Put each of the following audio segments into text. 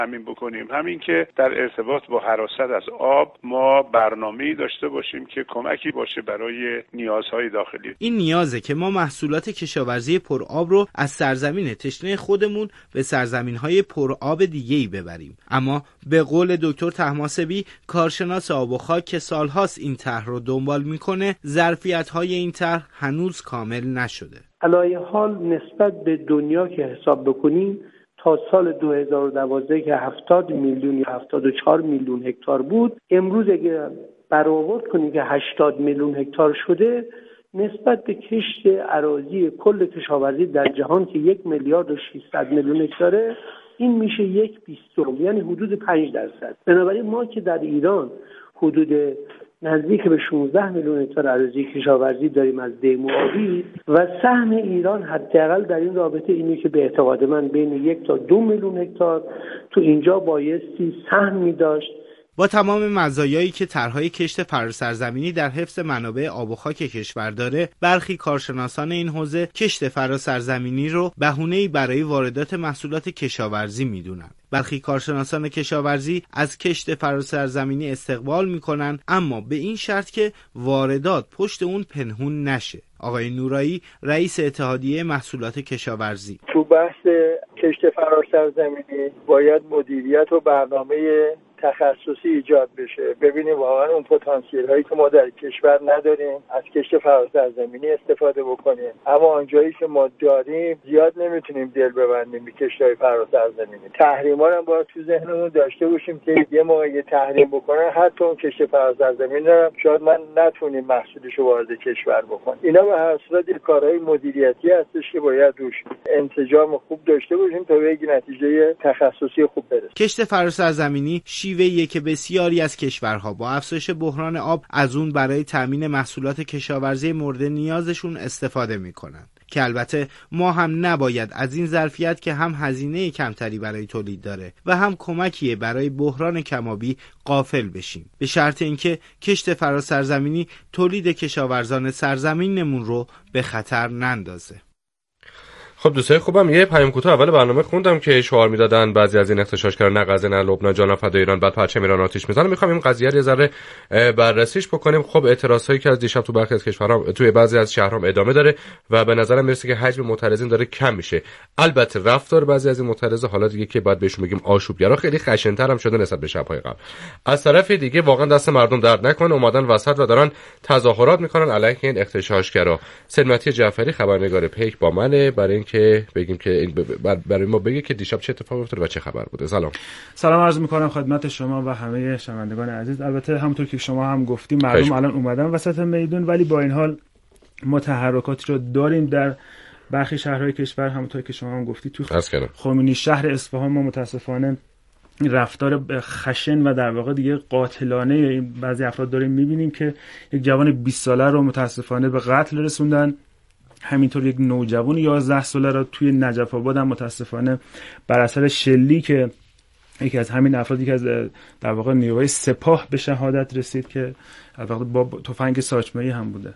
همین بکنیم، همین که در ارتباط با حراست از آب ما برنامه‌ای داشته باشیم که کمکی باشه برای نیازهای داخلی. این نیازه که ما محصولات کشاورزی پرآب رو از سرزمین تشنه خودمون به سرزمین‌های پرآب دیگه‌ای ببریم. اما به قول دکتر طهماسبی، کارشناس آب و خاک که سالهاست این طرح رو دنبال میکنه، ظرفیت‌های این طرح هنوز کامل نشده. علایه حال نسبت به دنیا که حساب بکنیم تا سال 2012 که 70 میلیون یا 74 میلیون هکتار بود، امروز اگه برآورد کنیم که 80 میلیون هکتار شده، نسبت به کشت اراضی کل کشاورزی در جهان که 1 میلیارد و 600 میلیون هکتاره، این میشه 1/20، یعنی حدود 5%. بنابراین ما که در ایران حدود نزدیک به 16 میلیون هکتار اراضی کشاورزی داریم از دیم و آبی و سهم ایران حداقل در این رابطه اینه که به اعتقاد من بین 1 تا 2 میلیون هکتار تو اینجا بایستی سهمی داشت. با تمام مزایایی که طرحهای کشت فراسرزمینی در حفظ منابع آب و خاک کشور داره، برخی کارشناسان این حوزه کشت فراسرزمینی رو بهونه‌ای برای واردات محصولات کشاورزی میدونن. برخی کارشناسان کشاورزی از کشت فراسرزمینی استقبال میکنن، اما به این شرط که واردات پشت اون پنهون نشه. آقای نورایی، رئیس اتحادیه محصولات کشاورزی: تو بحث کشت فراسرزمینی باید مدیریت و برنامه تخصصی ایجاد بشه. ببینیم واقعا اون پتانسیل هایی که ما در کشور نداریم از کشت فراسرزمینی استفاده بکنیم، اما آنجایی که ما داریم زیاد نمیتونیم دل ببندیم به کشت‌های فراسرزمینی. تحریما هم باید تو ذهنمون داشته باشیم که یه موقع تحریم بکنن حتی اون کشت فراسرزمینی رو شاید من نتونیم محصولش رو وارد کشور بکنیم. اینا به هر صورت کارهای مدیریتی هستش که باید روش انسجام خوب داشته باشیم تا به یک نتیجه تخصصی خوب برسیم. کشت فراسرزمینی شیوه‌ایه که بسیاری از کشورها با افزایش بحران آب از اون برای تامین محصولات کشاورزی مورد نیازشون استفاده میکنن، که البته ما هم نباید از این ظرفیت که هم هزینه کمتری برای تولید داره و هم کمکیه برای بحران کم‌آبی غافل بشیم، به شرط اینکه کشت فراسرزمینی تولید کشاورزان سرزمینمون رو به خطر نندازه. خب دوستای خوبم، یه پیام کوتاه اول برنامه خوندم که شعار میدادن بعضی از این اغتشاشگرا نه غزه نه لبنان جان فدای ایران، بعد پرچم ایران آتش میزنن. میخوام این قضیه رو یه ذره بررسیش بکنیم. خب اعتراضایی که از دیشب تو برخی از کشورها توی بعضی از شهرها ادامه داره و به نظرم میرسه که حجم معترضین داره کم میشه. البته رفتار بعضی از این معترضا حالا دیگه که باید بهشون بگیم آشوبگرا خیلی خشن‌تر هم شده نسبت به شب‌های قبل. از طرف دیگه واقعا دست مردم درد نکنه، اومدن وسط و دارن تظاهرات میکنن علیه این اغتشاشگرا. سلمتی جعفری خبرنگار پیک با منه برای اینکه بگیم که برای ما بگه که دیشب چه اتفاقی افتاد و چه خبر بوده. سلام عرض میکنم خدمت شما و همه شنوندگان عزیز. البته همونطور که شما هم گفتیم مردم الان اومدن وسط میدون، ولی با این حال ما تحرکاتی رو داریم در برخی شهرهای کشور. همونطور که شما هم گفتی تو خمینی شهر اصفهان ما متاسفانه رفتار خشن و در واقع دیگه قاتلانه بعضی افراد داریم میبینیم که یک جوان 20 ساله رو متاسفانه به قتل رسوندن. همینطور یک نوجوان 11 ساله را توی نجف آباد هم متاسفانه بر اثر شلیک یکی از همین افرادی که از در واقع نیروهای سپاه به شهادت رسید که البته با تفنگ ساچمه‌ای هم بوده.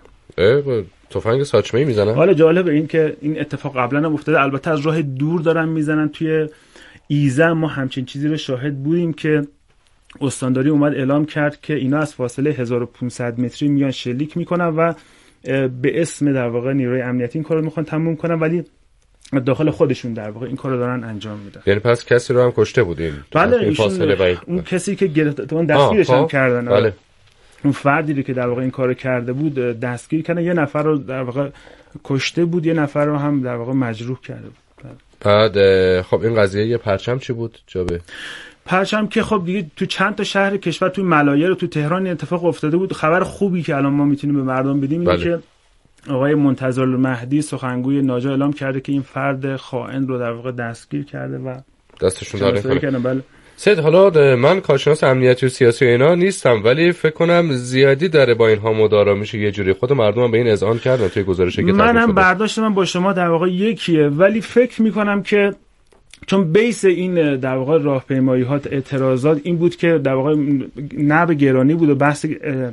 تفنگ ساچمه‌ای میزنن؟ حالا جالب این که این اتفاق قبلا هم افتاده، البته از راه دور دارن میزنن. توی ایزه ما همچین چیزی رو شاهد بودیم که استانداری اومد اعلام کرد که اینا از فاصله 1500 متری میان شلیک میکنن و به اسم در واقع نیروی امنیتی این کارو میخوان تموم کنن، ولی داخل خودشون در واقع این کارو دارن انجام میدن. یعنی پس کسی رو هم کشته بودین؟ بله، این فاصله اون کسی که گرفتن دستگیرش هم کردن. بله. اون فردی رو که در واقع این کارو کرده بود دستگیر کردن، یه نفر رو در واقع کشته بود، یه نفر رو هم در واقع مجروح کرده بود. بعد خب این قضیه یه پرچم چی بود جابه؟ پرچم که خب دیگه تو چند تا شهر کشور، تو ملایر و تو تهران این اتفاق افتاده بود. خبر خوبی که الان ما میتونیم به مردم بدیم اینه که آقای منتظر المهدی سخنگوی ناجا اعلام کرده که این فرد خائن رو در واقع دستگیر کرده و دستشون داره کنه. بله. سید، حالا من کارشناس امنیتی و سیاسی اینا نیستم، ولی فکر کنم زیادی داره با اینها مدارا میشه. یه جوری خود مردم هم به این اذعان کردن توی گزارشی که من هم برداشت من با شما در واقع یکیه، ولی فکر میکنم که چون بیس این در واقع راهپیمایی‌ها اعتراضات این بود که در واقع نب گرانی بود و بحث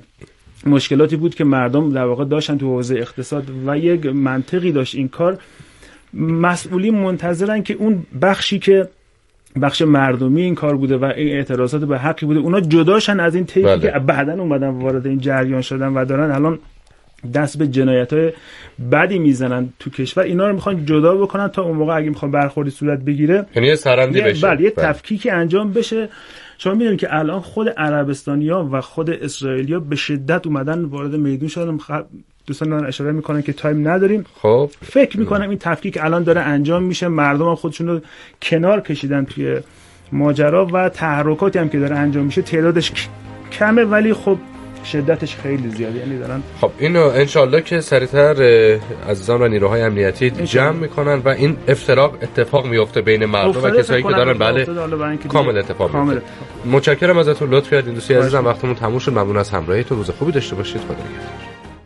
مشکلاتی بود که مردم در واقع داشتن تو حوزه اقتصاد و یک منطقی داشت این کار. مسئولین منتظرن که اون بخشی که بخش مردمی این کار بوده و این اعتراضات به حقی بوده، اونا جداشن از این طیفی که بعدن اومدن وارد این جریان شدن و دارن الان دست به جنایت‌های بدی میزنن تو کشور. اینا رو میخوان جدا بکنن تا اون موقع اگه میخوان برخوردی صورت بگیره، یعنی یه سرندی بشه، بله، یه تفکیکی انجام بشه. شما میدونید که الان خود عربستانی‌ها و خود اسرائیلی‌ها به شدت اومدن وارد میدون شدن. دوستان دارن اشاره میکنن که تایم نداریم. خب فکر میکنم این تفکیک الان داره انجام میشه، مردم هم خودشون رو کنار کشیدن توی ماجرا و تحرکاتی هم که داره انجام میشه تعدادش کمه ولی خب شدتش خیلی زیاده، یعنی دارن. خب اینو انشالله که سریعتر عزیزان و نیروهای امنیتی جمع میکنن و این افتراق اتفاق میفته بین مردم و کسایی که دارن بله کامل اتفاق میفته. متشکرم ازتون، لطف کردین دوستی عزیزم، وقتمون تموم شد. ممنون از همراهیتون، روز خوبی داشته باشید. خدا نگهدار.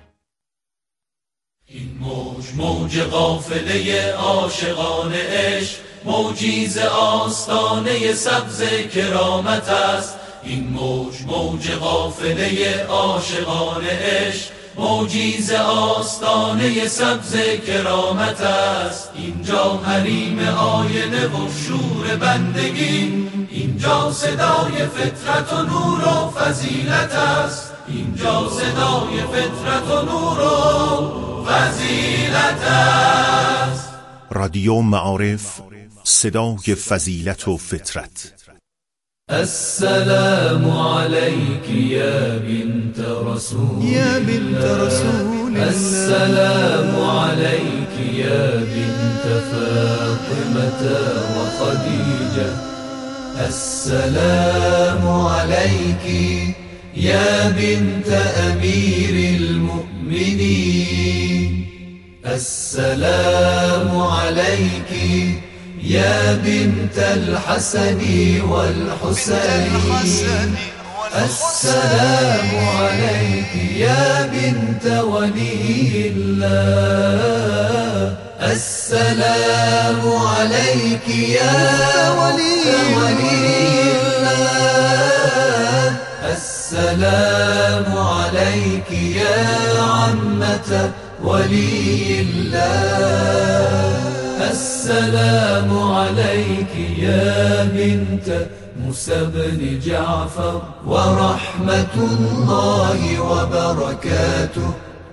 این موج قافله عاشقان عشق، موجی ز آستانه سبز کرامت است. این موج قافله عاشقان عشق، موجی ز آستانه سبز کرامت است. اینجا حریم آینه و شور بندگی، اینجا صدای فطرت و نور و فضیلت است. اینجا صدای فطرت و نور و فضیلت است. رادیو معارف، صدای فضیلت و فطرت. السلام عليك يا بنت رسول الله، السلام عليك يا بنت فاطمة وخديجة، السلام عليك يا بنت أمير المؤمنين، السلام عليك يا بنت الحسن والحسين، السلام عليك يا بنت ولي الله، السلام عليك يا ولي الله، السلام عليك يا عمة ولي الله، السلام عليك يا بنت موسى بن جعفر ورحمة الله وبركاته.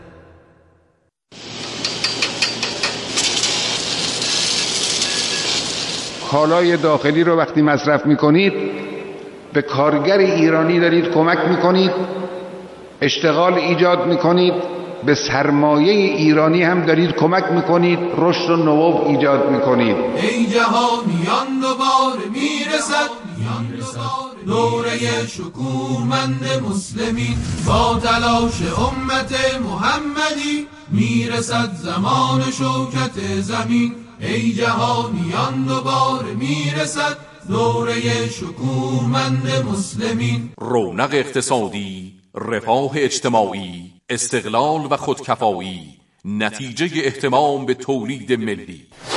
کالای داخلی رو وقتی مصرف میکنید به کارگر ایرانی دارید کمک میکنید، اشتغال ایجاد میکنید، به سرمایه ایرانی هم دارید کمک میکنید، رشد و نمو ایجاد میکنید. ای جهانیان دوباره میرسد دوره شکوهمند مسلمین، با تلاش امت محمدی میرسد زمان شوکت زمین. ای جهانیان دوباره میرسد دوره شکوهمند مسلمین. رونق اقتصادی، رفاه اجتماعی، استقلال و خودکفایی، نتیجه اهتمام به تولید ملی.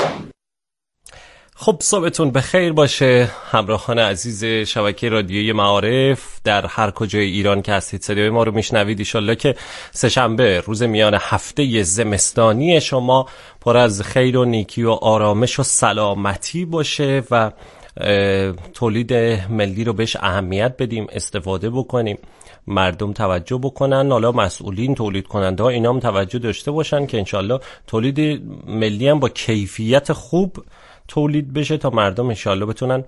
خب صبحتون بخیر باشه همراهان عزیز شبکه رادیویی معارف در هر کجای ایران که هستید صدای ما رو میشنوید. ایشالله که سه‌شنبه روز میان هفته زمستانی شما پر از خیر و نیکی و آرامش و سلامتی باشه و تولید ملی رو بهش اهمیت بدیم، استفاده بکنیم، مردم توجه بکنن، حالا مسئولین، تولید کننده ها اینا هم توجه داشته باشن که انشالله تولید ملی هم با کیفیت خوب تولید بشه تا مردم انشالله بتونن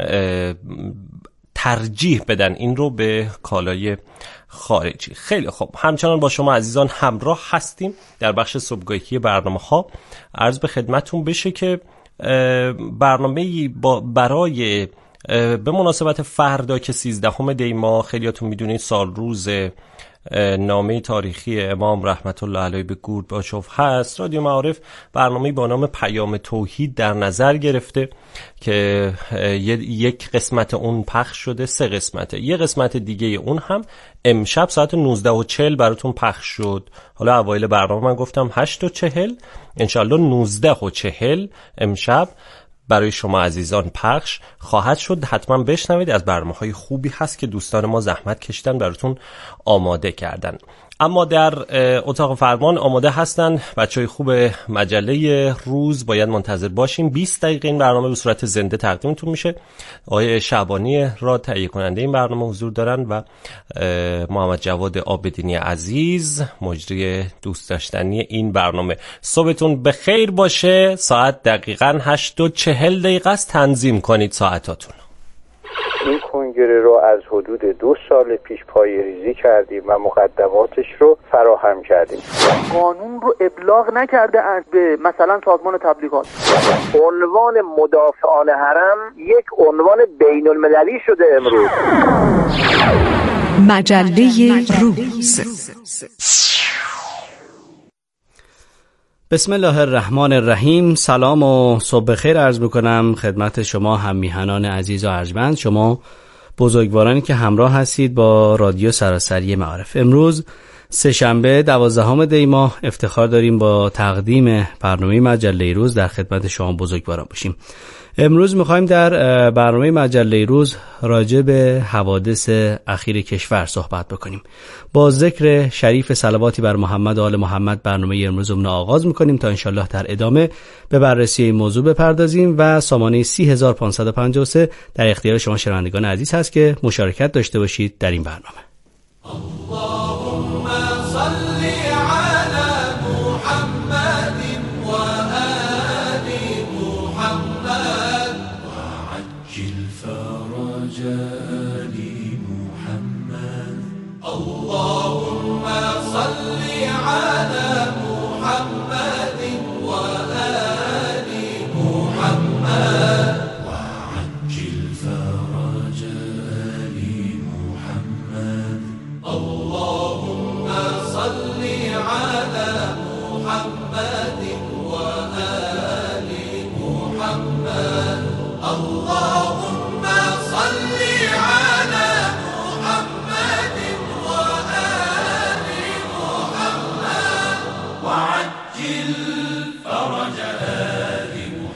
ترجیح بدن این رو به کالای خارجی. خیلی خوب، همچنان با شما عزیزان همراه هستیم در بخش صبحگاهی برنامه ها. عرض به خدمتون بشه که برنامه‌ای برای به مناسبت فردا که 13 دی ماه، خیلیاتون میدونید سال روز نامه تاریخی امام رحمت الله علیه به گورباچوف هست، رادیو معارف برنامه‌ای با نام پیام توحید در نظر گرفته که یک قسمت اون پخش شده، 3 قسمته. یه قسمت دیگه اون هم امشب ساعت 19:40 براتون پخش شد. حالا اوایل برنامه من گفتم 8:40، انشالله 19:40 امشب برای شما عزیزان پخش خواهد شد. حتما بشنوید، از برنامه‌های خوبی هست که دوستان ما زحمت کشیدن براتون آماده کردن. اما در اتاق فرمان آماده هستن بچهای خوب مجله روز. باید منتظر باشیم. 20 دقیقه این برنامه به صورت زنده تقدیمتون میشه. آقای شعبانی را تهیه کننده این برنامه حضور دارن و محمد جواد عابدینی عزیز مجری دوست داشتنی این برنامه. صبحتون بخیر باشه. ساعت دقیقاً 8:40 است. تنظیم کنید ساعتاتون. این کنگره رو از حدود 2 سال پیش پایه‌ریزی کردیم و مقدماتش رو فراهم کردیم. قانون رو ابلاغ نکرده به مثلا سازمان تبلیغات. عنوان مدافعان حرم یک عنوان بین المللی شده امروز. مجله روز. بسم الله الرحمن الرحیم. سلام و صبح بخیر عرض میکنم خدمت شما هم میهنان عزیز و ارجمند، شما بزرگوارانی که همراه هستید با رادیو سراسری معارف. امروز سه‌شنبه 12 دی ماه افتخار داریم با تقدیم برنامه مجله روز در خدمت شما بزرگواران باشیم. امروز میخوایم در برنامه مجله روز راجع به حوادث اخیر کشور صحبت بکنیم. با ذکر شریف صلواتی بر محمد و آل محمد برنامه امروزمون آغاز میکنیم تا انشالله در ادامه به بررسی این موضوع بپردازیم و سامانه 30553 در اختیار شما شنوندگان عزیز هست که مشارکت داشته باشید در این برنامه. اللهم صل علی محمد و آل محمد وعجل فرج آل محمد. اللهم صل علی محمد و آل محمد وعجل فرج آل محمد. اللهم صل على محمد وآل محمد. اللهم صل على محمد وآل محمد وعجل فرج آل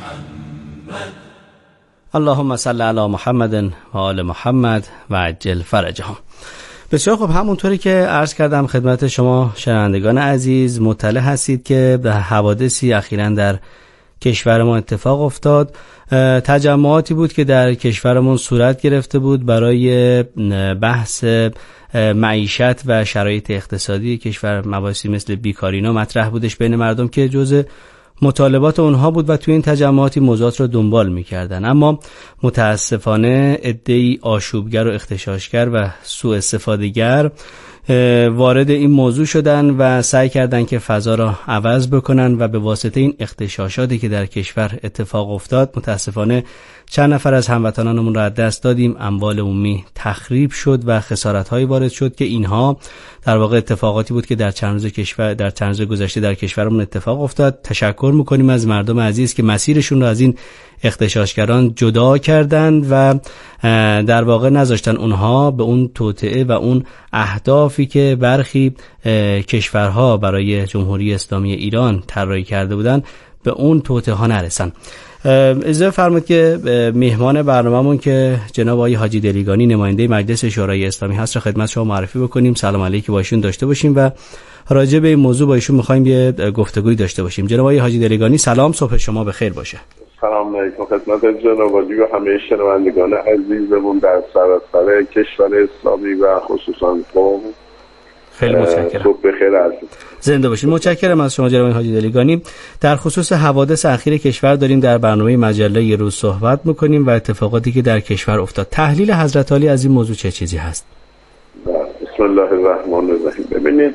محمد. اللهم صل علی محمد و آل محمد و عجل فرجهم. بسیار خب، همونطوری که عرض کردم خدمت شما شنوندگان عزیز مطلع هستید که به حوادثی اخیراً در کشورمون اتفاق افتاد. تجمعاتی بود که در کشورمون صورت گرفته بود برای بحث معیشت و شرایط اقتصادی کشور. مباحثی مثل بیکارینا مطرح بودش بین مردم که جزء مطالبات اونها بود و توی این تجمعاتی موضوعات رو دنبال می‌کردن. اما متاسفانه عده‌ای آشوبگر و اغتشاشگر و سوء استفاده‌گر وارد این موضوع شدن و سعی کردن که فضا را عوض بکنن و به واسطه این اغتشاشاتی که در کشور اتفاق افتاد متاسفانه چند نفر از هموطنانمون را از دست دادیم. اموال عمومی تخریب شد و خسارت‌هایی وارد شد که اینها در واقع اتفاقاتی بود که در چند روز گذشته در کشورمون اتفاق افتاد. تشکر می‌کنیم از مردم عزیز که مسیرشون را از این اغتشاشگران جدا کردند و در واقع نذاشتن اونها به اون توطئه و اون اهدافی که برخی کشورها برای جمهوری اسلامی ایران طراحی کرده بودن به اون توطئه ها نرسن. اجازه فرمایید که مهمان برنامه‌مون که جناب آقای حاجی دلیگانی نماینده مجلس شورای اسلامی هست را خدمت شما معرفی بکنیم. سلام علیکم با ایشون داشته باشیم و راجع به این موضوع با ایشون می‌خوایم یه گفتگویی داشته باشیم. جناب آقای حاجی دلیگانی سلام، صبح شما بخیر باشه. سلام علیکم خدمت جناب عالی و همه شنوندگان عزیزمون در سراسر کشور اسلامی و خصوصا قم. خیلی متشکرم. صبح بخیر عزیز. زنده باشید. متشکرم از شما جناب حاجی دلیگانی. در خصوص حوادث اخیر کشور داریم در برنامه مجله روز صحبت می‌کنیم و اتفاقاتی که در کشور افتاد. تحلیل حضرت عالی از این موضوع چه چیزی هست؟ بسم الله الرحمن الرحیم. ببینید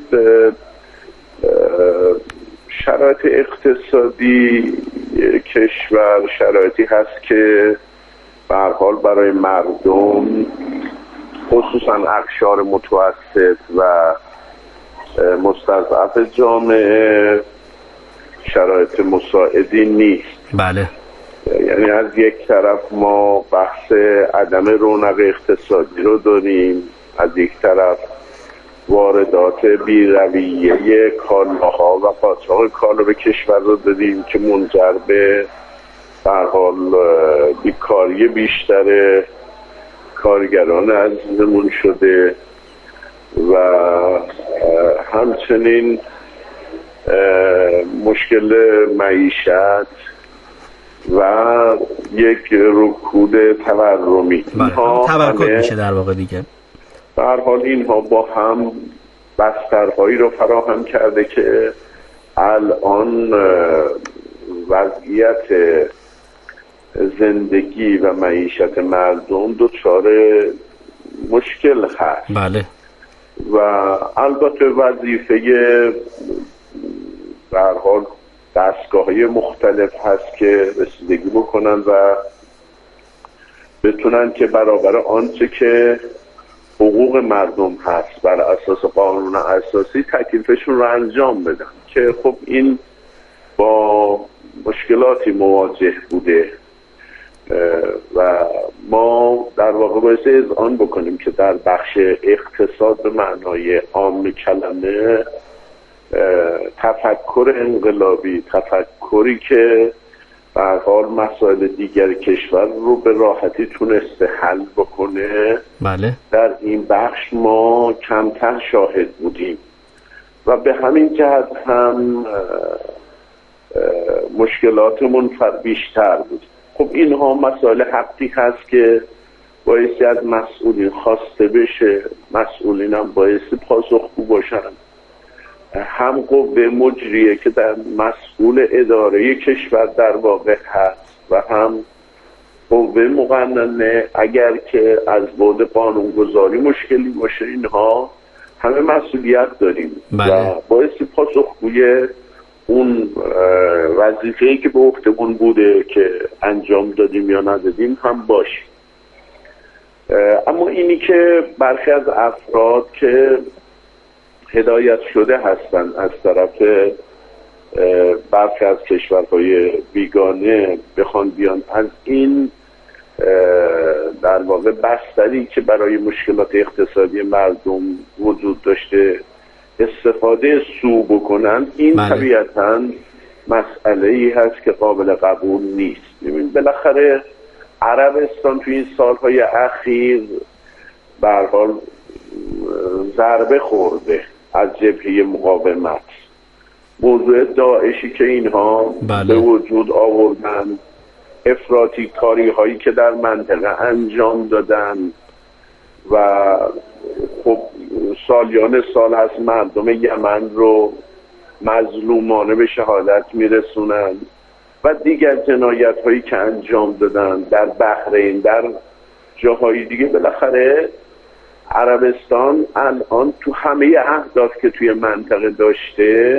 شرایط اقتصادی کشور شرایطی هست که به هر حال برای مردم خصوصا اقشار متوسط و مستضعف جامعه شرایط مساعدی نیست. بله. یعنی از یک طرف ما بحث عدم رونق اقتصادی رو داریم، از یک طرف واردات بی‌رویه کالاها و قاچاق کالا به کشور رو داریم که منجر به هر حال بیکاری بیشتر کارگران عزیزمون شده و همچنین مشکل معیشت و یک رکود تورمی. تورکد میشه در واقع دیگه. به هر حال اینها با هم بسترهایی رو فراهم کرده که الان وضعیت زندگی و معیشت مردم دچار مشکل هست. بله. و البته وظیفه به هر حال دستگاه‌های مختلف هست که رسیدگی بکنن و بتونن که برابر آنچه که حقوق مردم هست بر اساس قانون اساسی تکلیفشون رو انجام بدن، که خب این با مشکلاتی مواجه بوده و ما در واقع باید اذعان بکنیم که در بخش اقتصاد به معنای عام کلمه تفکر انقلابی، تفکری که به هر حال مسائل دیگر کشور رو به راحتی تونسته حل بکنه، بله، در این بخش ما کمتر شاهد بودیم و به همین جهت هم مشکلاتمون بیشتر بود. خب اینها مسائل حقی هست که بایستی از مسئولین خواسته بشه، مسئولین هم بایستی پاسخگو باشن. هم قوه مجریه که در مسئول اداره کشور در واقع هست و هم قوه مقننه اگر که از بعد قانونگذاری مشکلی باشه، اینها همه مسئولیت داریم. بله. و بایستی پاسخگوی اون وظیفه‌ای که به عهدهمون بوده که انجام دادیم یا ندادیم هم باشیم. اما اینی که برخی از افراد که هدایت شده هستند از طرف برخی از کشورهای بیگانه بخوان بیان از این در واقع بستری که برای مشکلات اقتصادی مردم وجود داشته استفاده سو بکنن، این طبیعتاً مسئله ای هست که قابل قبول نیست. ببین بالاخره عربستان توی این سالهای اخیر به هر حال ضربه خورده از جبهه مقاومت. موضوع داعشی که اینها به وجود آوردن، افراطی کاری هایی که در منطقه انجام دادن و خب سالیان سال از مردم یمن رو مظلومانه به شهادت میرسونن و دیگر جنایت هایی که انجام دادن در بحرین، در جاهای دیگه. بالاخره عربستان الان تو همه اهداف که توی منطقه داشته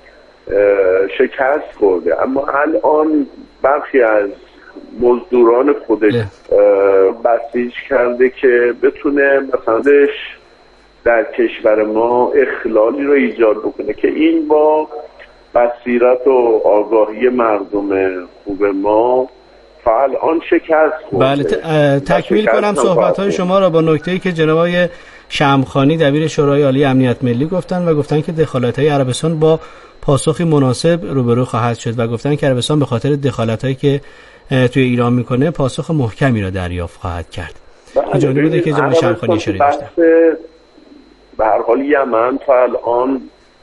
شکست خورده، اما الان برخی از مزدوران خودش بسیج کرده که بتونه مثلا در کشور ما اخلالی رو ایجاد بکنه که این با بصیرت و آگاهی مردم خوب ما فعلا شکست خورده. بله، تکمیل کنم صحبت‌های شما را با نکته‌ای که جناب آقای شمخانی دبیر شورای عالی امنیت ملی گفتن و گفتن که دخالت‌های عربستان با پاسخی مناسب روبرو خواهد شد و گفتن که عربستان به خاطر دخالت‌هایی که توی ایران میکنه پاسخ محکمی را دریافت خواهد کرد. این جالب بوده که جناب شمخانی اشاره داشتن. به هر حال یمن تا الان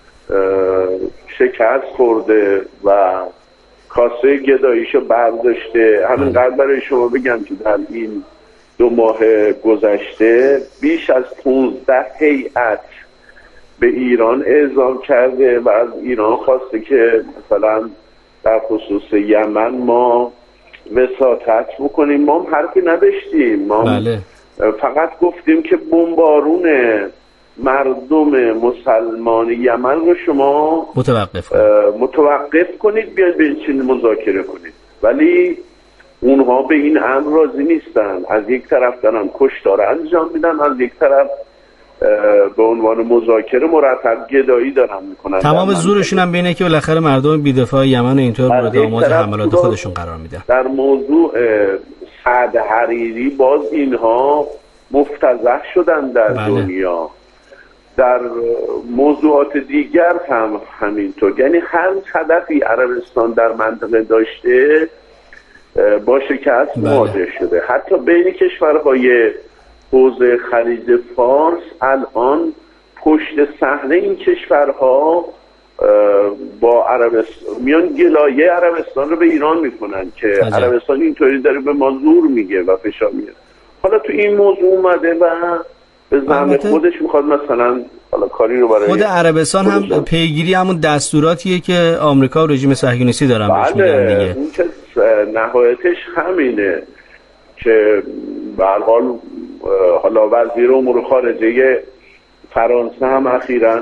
شکست خورده و کاسه گداییشو برداشته. همینقدر برای شما بگم که در این 2 ماه گذشته بیش از 15 هیئت به ایران اعزام کرده و از ایران خواسته که مثلا در خصوص یمن ما وساطت بکنیم. ما هم حرفی نداشتیم، ما فقط گفتیم که بمبارون مردم مسلمان یمن رو شما متوقف کنید، بیاید به چین مذاکره کنید. ولی اونها به این امر راضی نیستن. از یک طرف دارن کشتار انجام میدن، از یک طرف به عنوان مذاکره مرتب گدایی دارن میکنن. تمام زورشون هم بینه که بالاخره مردم بی‌دفاع یمن اینطور مورد آماج حملات خودشون قرار میدن. در موضوع سعد حریری باز اینها مفتضح شدن در دنیا. در موضوعات دیگر هم همینطور. یعنی هر هدفی عربستان در منطقه داشته با شکست مواجه شده. حتی بین کشورهای حوزه خلیج فارس الان پشت صحنه این کشورها با عربستان میان گلایه عربستان رو به ایران میکنن که عربستان اینطوری داره به ما زور میگه و فشار میاره. حالا تو این موضوع اومده و به زعم خودش میخواد مثلا حالا کاری رو برای خود عربستان هم پیگیری همون دستوراتیه که آمریکا و رژیم صهیونیستی دارن بهش میدن دیگه. اون که نهایتش همینه که به هر حال حالا وزیر امور خارجه فرانسه هم اخیراً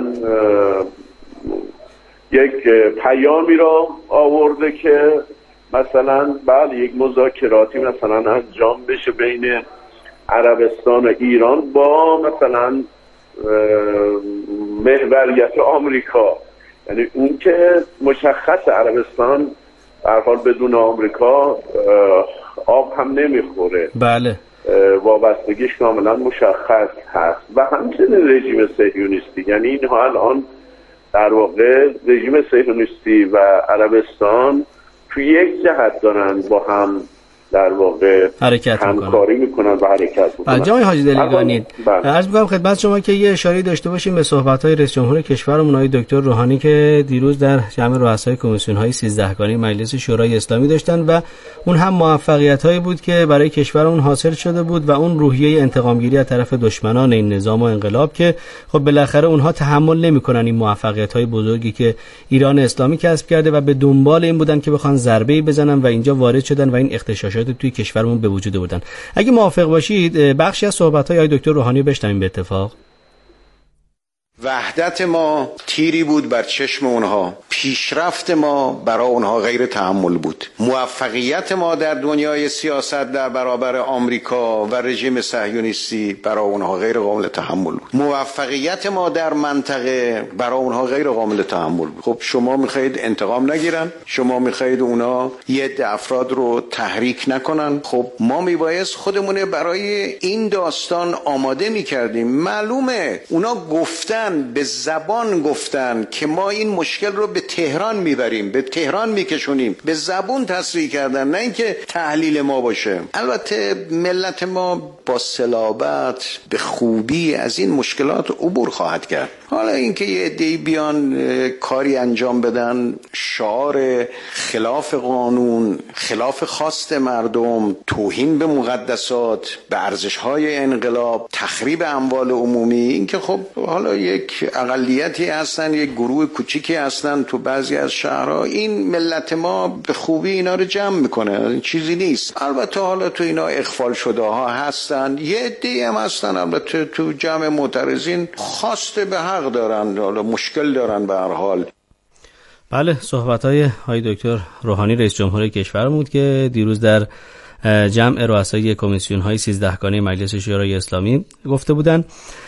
یک پیامی را آورده که مثلا بله یک مذاکراتی مثلا انجام بشه بین عربستان و ایران با مثلا محوریت آمریکا، یعنی اون که مشخص عربستان به هر حال بدون آمریکا آب هم نمیخوره. بله وابستگیش کاملا مشخص هست و همچنین رژیم صهیونیستی، یعنی اینها الان در واقع رژیم صهیونیستی و عربستان توی یک جهت دارن با هم در واقع همکاری میکنن و حرکت میکنن. جناب حاجی دلیگانی عرض می‌کنم خدمت شما که یه اشاره داشته باشیم به صحبت‌های رئیس جمهور کشورمون آقای دکتر روحانی که دیروز در جمع رؤسای کمیسیون‌های 13 گانه مجلس شورای اسلامی داشتن و اون هم موفقیت‌هایی بود که برای کشورمون حاصل شده بود و اون روحیه انتقامگیری از طرف دشمنان این نظام و انقلاب که خب بالاخره اونها تحمل نمی‌کنن این موفقیت‌های بزرگی که ایران اسلامی کسب کرده و به دنبال این بودن که بخوان ضربه‌ای بزنن و اینجا وارد شدن و این اغتشاشات توی کشورمون به وجود بودن. اگه موافق باشید بخشی از صحبت‌های آقای دکتر روحانی بشنویم به اتفاق. وحدت ما تیری بود بر چشم اونها، پیشرفت ما برای اونها غیر تحمل بود. موفقیت ما در دنیای سیاست در برابر آمریکا و رژیم صهیونیستی برای اونها غیر قابل تحمل بود. موفقیت ما در منطقه برای اونها غیر قابل تحمل بود. خب شما میخواید انتقام نگیرن، شما میخواید اونا یه عده افراد رو تحریک نکنن. خب ما میبایست خودمونه برای این داستان آماده میکردیم. معلومه اونا گفتن، به زبان گفتن که ما این مشکل رو به تهران میبریم، به تهران میکشونیم، به زبون تصریح کردن، نه اینکه تحلیل ما باشه. البته ملت ما با صلابت به خوبی از این مشکلات عبور خواهد کرد. حالا اینکه یه عده‌ای بیان کاری انجام بدن، شعار خلاف قانون، خلاف خواست مردم، توهین به مقدسات، به ارزش‌های انقلاب، تخریب اموال عمومی، اینکه خب حالا یک اقلیتی هستن، یک گروه کوچیکی هستن تو بعضی از شهرها، این ملت ما به خوبی اینا رو جمع میکنه، چیزی نیست. البته حالا تو اینا اغفال شده ها هستن، یه عده‌ای هم هستن البته تو جمع معترضین خواست به حق دارن، حالا مشکل دارن به هر حال. بله، صحبت‌های آقای دکتر روحانی رئیس جمهور کشورمون بود که دیروز در جمع رؤسای کمیسیون‌های 13 گانه مجلس شورای اسلامی گفته بودند.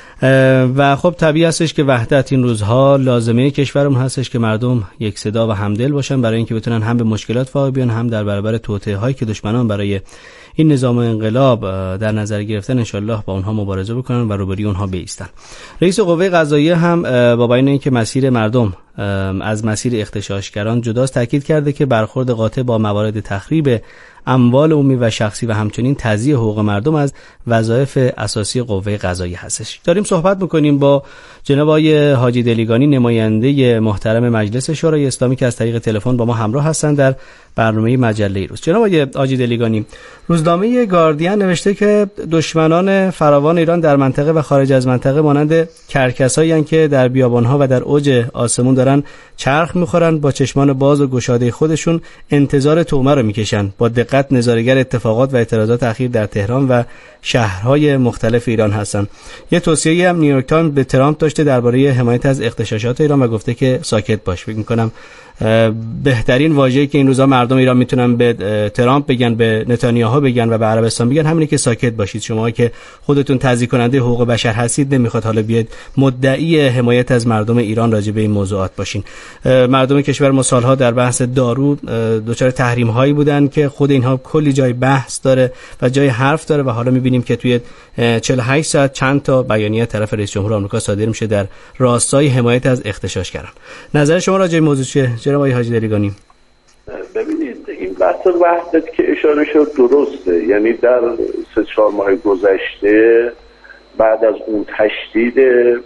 و خب طبیعی هستش که وحدت این روزها لازمه کشورمون هستش که مردم یک صدا و همدل باشن برای اینکه بتونن هم به مشکلات واقع بیان، هم در برابر توطئه‌هایی که دشمنان برای این نظام انقلاب در نظر گرفتن انشالله با اونها مبارزه بکنن و روبروی اونها بایستن. رئیس قوه قضاییه هم با بیان اینکه مسیر مردم از مسیر اغتشاشگران جداست تاکید کرده که برخورد قاطع با موارد تخریب اموال عمومی و شخصی و همچنین تضییع حقوق مردم از وظایف اساسی قوه قضاییه هستش. داریم صحبت می‌کنیم با جناب آقای حاجی دلیگانی، نماینده محترم مجلس شورای اسلامی که از طریق تلفن با ما همراه هستند در برنامه مجله روز. جناب آقای حاجی دلیگانی، روزنامه گاردین نوشته که دشمنان فراوان ایران در منطقه و خارج از منطقه مانند کرکسایی‌اند که در بیابان‌ها و در اوج آسمون دارن چرخ می‌خورن، با چشمان باز و گشاده خودشون انتظار تومه رو می‌کشن. با دقت نظاره‌گر اتفاقات و اعتراضات اخیر در تهران و شهرهای مختلف ایران هستند. یه توصیه‌ای هم نیویورک تایمز به ترامپ داشته درباره حمایت از اغتشاشات ایران و گفته که ساکت باش. فکر می‌کنم بهترین واژه‌ای که این روزا مردم ایران میتونن به ترامپ بگن، به نتانیاهو بگن و به عربستان بگن همینه که ساکت باشید. شما که خودتون تضییع کننده حقوق بشر هستید نمیخواد حالا بیاد مدعی حمایت از مردم ایران راجع به این موضوعات باشین. مردم کشور ما سالها در بحث دارو دچار تحریم هایی بودن که خود اینها کلی جای بحث داره و جای حرف داره و حالا میبینیم که توی 48 ساعت چند تا بیانیه طرف رئیس جمهور آمریکا صادر میشه در راستای حمایت از اغتشاشگران. نظر شما راجع به موضوع چیه جناب آقای حاجی دلیگانی؟ ببینید این بحث وحدت که اشاره شد درسته، یعنی در 3-4 ماه گذشته بعد از اون تشدید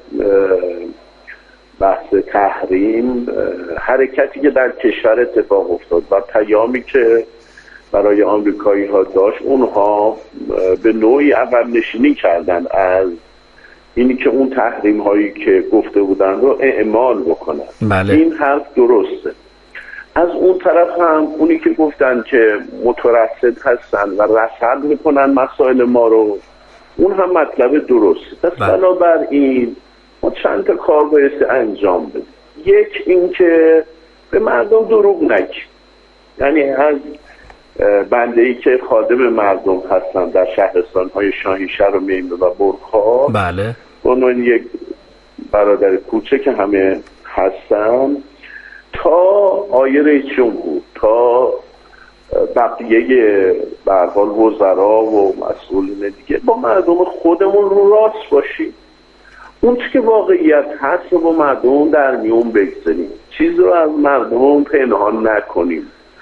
بحث تحریم، حرکتی که در کشور اتفاق افتاد و پیامی که برای آمریکایی ها داشت، اونها به نوعی عقب نشینی کردن از اینی که اون تحریم هایی که گفته بودن رو اعمال بکنن. بله. این حرف درسته. از اون طرف هم اونی که گفتن که مترصد هستن و رصد میکنن مسائل ما رو، اون هم مطلب درسته. پس بنابراین ما چند تا کار باید انجام بدیم. یک، این که به مردم دروغ نگیم. یعنی از بنده‌ای که خادم مردم هستن در شهرستان‌های شاهینشهر و میمنه و برخا، بله، اون یک برادر کوچک که همه هستن، تا آیه رئیس جمهور، تا بقیه به هر حال وزرا و مسئولین دیگه، با مردم خودمون رو راست باشیم. اون چی که واقعیت هست رو با مردم در میون بگذاریم، چیز رو از مردم پنهان نکنیم،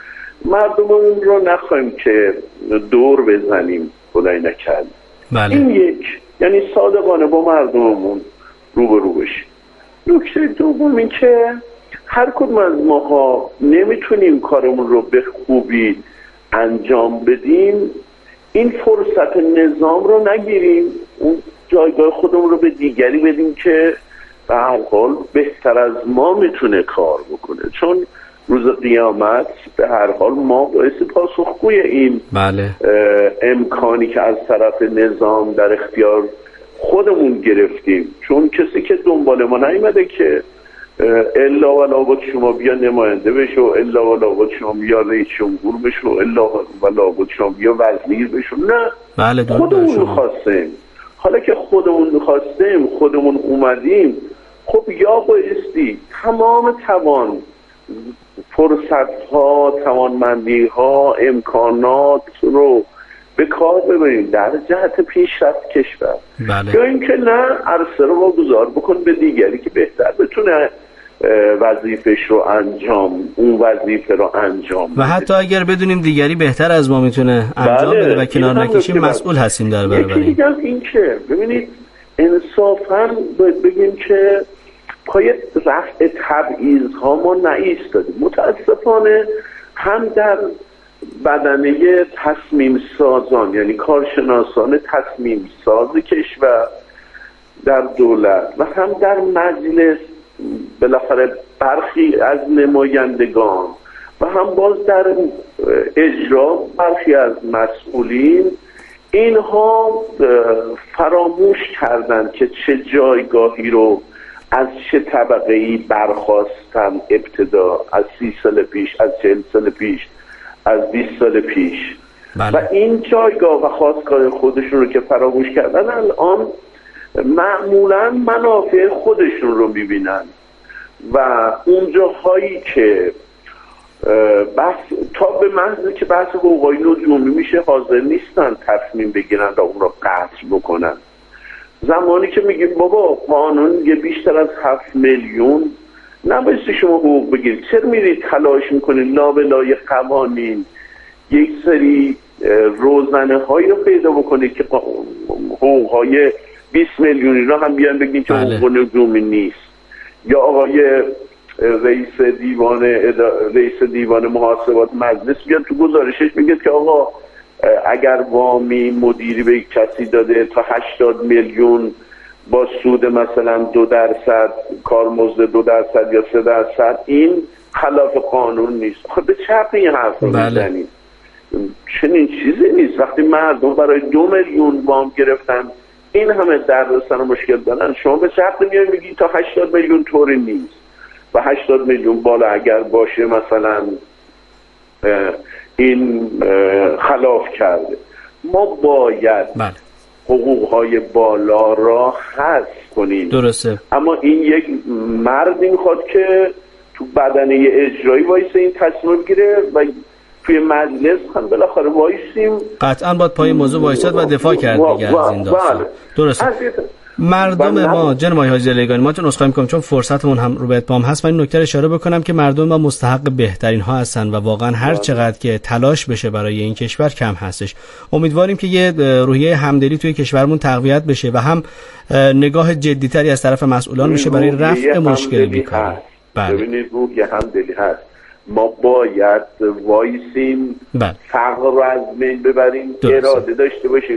مردممون رو نخواهیم که دور بزنیم خدای نکرد. بله. این یک، یعنی صادقانه با مردممون روبرو بشیم. نکته دوم این که هر کدوم از ماها نمیتونیم کارمون رو به خوبی انجام بدیم، این فرصت نظام رو نگیریم، اون جایگاه خودمون رو به دیگری بدیم که به هر حال بهتر از ما میتونه کار بکنه، چون روز قیامت به هر حال ما باعث پاسخگوی این بله. امکانی که از طرف نظام در اختیار خودمون گرفتیم، چون کسی که دنبال ما نیومده که الا و لابد شما بیا نماینده بشو، الا و لابد شما بیا رئیس جمهور بشو، الا و لابد شما بیا وزیر بشو. نه، بله، خودمون می‌خواستیم. حالا که خودمون می‌خواستیم، خودمون اومدیم، خب یا بایستی تمام توان فرصت‌ها، توانمندی‌ها، امکانات رو به کار ببریم در جهت پیشرفت کشور. بله. یا اینکه نه، عرصه رو واگذار بکن به دیگری که بهتر بتونه وظیفش رو اون وظیفه رو انجام و حتی اگر بدونیم دیگری بهتر از ما میتونه انجام بده و کنار نکشیم، مسئول هستیم در برابر این. این که ببینید انصافاً باید بگیم که پای رفع تبعیض‌ها ما نایستادیم. متاسفانه هم در بدنه تصمیم سازان، یعنی کارشناسان تصمیم ساز کشور در دولت و هم در مجلس، بالاخره برخی از نمایندگان و هم باز در اجرا برخی از مسئولین، اینها فراموش کردند که چه جایگاهی رو از چه طبقه‌ای برخواستن ابتدا، از 30 سال پیش، از 40 سال پیش، از 20 سال پیش. بله. و این جایگاه و خواستگاه خودشون رو که فراموش کردن، الان معمولا منافع خودشون رو میبینن و اون جاهایی که تا به محض که بحث حقوقی نجومی میشه حاضر نیستن تصمیم بگیرن و اون رو قطع بکنن. زمانی که میگیم بابا قانون یه بیشتر از 7 میلیون نبایستی شما حقوق بگیرید، چرا میرید تلاش میکنید لابلای قوانین یک سری روزنه هایی رو پیدا بکنید که حقوق های 20 میلیونی رو هم بیان بگید که حقوق نجومی نیست. یا آقای رئیس دیوان محاسبات مجلس بیاد تو گزارشش بگید که آقا اگر وامی مدیری به یک کسی داده تا 80 میلیون با سود مثلا 2%، کارمزد 2% یا 3%، این خلاف قانون نیست. خب به چه حقی این حرف رو میزنید؟ چنین چیزی نیست. وقتی مردم برای 2 میلیون وام گرفتن، این همه دردسر و مشکل دارن، شما به چه حقی میای میگی تا 80 میلیون طوری نیست و 80 میلیون بالا اگر باشه مثلا این خلاف کرده. ما باید حقوقهای بالا را حذف کنیم. درسته. اما این یک مردی میخواد که تو بدنه اجرایی وایسه این تصمیم گیره و توی مجلس هم بالاخره وایسیم. قطعا باید پای موضوع وایساد و دفاع کرد دیگه از این داستان. درسته. مردم ما جناب آقای حاجی علیگانی، ما تون عذرخواهی می‌کنم چون فرصتمون هم رو به اتمام هست، من این نکته اشاره بکنم که مردم ما مستحق بهترین ها هستن و واقعا هر چقدر که تلاش بشه برای این کشور کم هستش. امیدواریم که یه روحیه همدلی توی کشورمون تقویت بشه و هم نگاه جدی‌تری از طرف مسئولان بشه برای رفع مشکل بیکاری. ببینید روحیه همدلی هست، ما باید وایسیم، فقر رو از بین ببریم، اراده داشته باشیم.